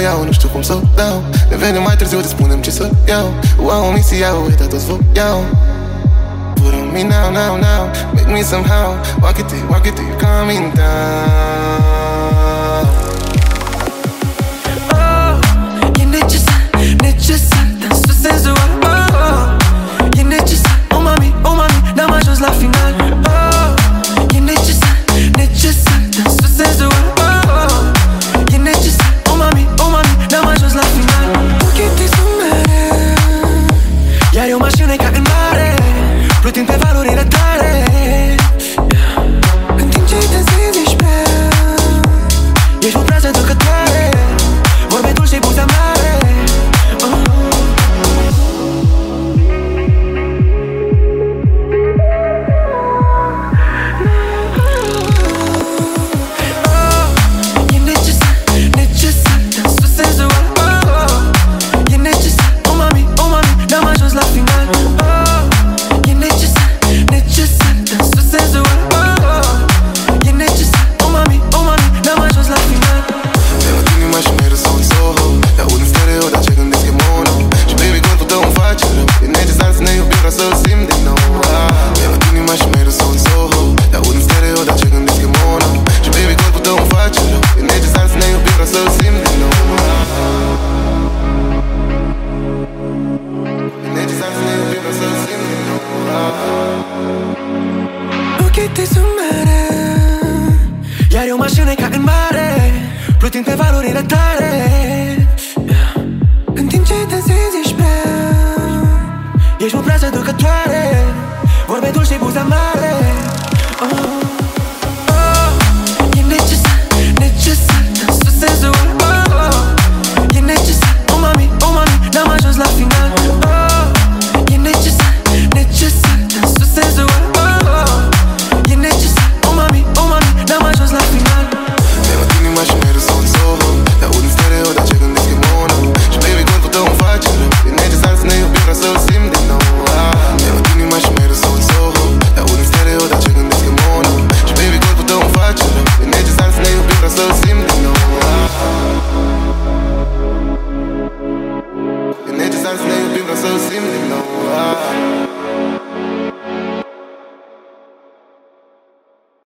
iau, nu știu cum să o dau. Ne venim mai târziu, te spunem ce să iau. Wow, mixi iau, uita toți vă iau. Put on me now, now, now. Make me somehow. Walk it till you're coming down. Oh, e necesar, necesar dansul senzual. Oh, e necesar, oh mami, n-am ajuns la final. Oh, e necesar, necesar dansul senzual. Oh, e necesar, oh mami, n-am ajuns la final. Ochii sunt mereu, iar eu mașină ca în mare, plutind pe valurile tale. În timp ce dansezi ești prea, ești o prază tăcătoare, vorbe dulce și buze amare. E necesar, necesar dansul senzual. E necesar, oh mami, n-am ajuns la final. E necesar, necesar dansul senzual. E necesar, oh mami, n-am ajuns la final. Te văd inima și mereu sau în Soho. Te aud în stereo, dar ce gândesc e mono. Și baby, corpul tău îmi face rău. E necesar să ne iubim, vreau să-l simt din nou. Te văd inima și mereu sau în Soho. Te aud în stereo, dar ce gândesc e mono. Și baby, corpul tău îmi face rău. E necesar să ne iubim, vreau să-l simt din nou. E necesar să ne iubim, vreau să-l simt din nou. Ochii tăi sunt mereu, iar eu mașină ca în mare, plutind pe valurile tale. În timp ce dansezi ești prea, ești o prază ducătoare, vorbe dulce și buze amare.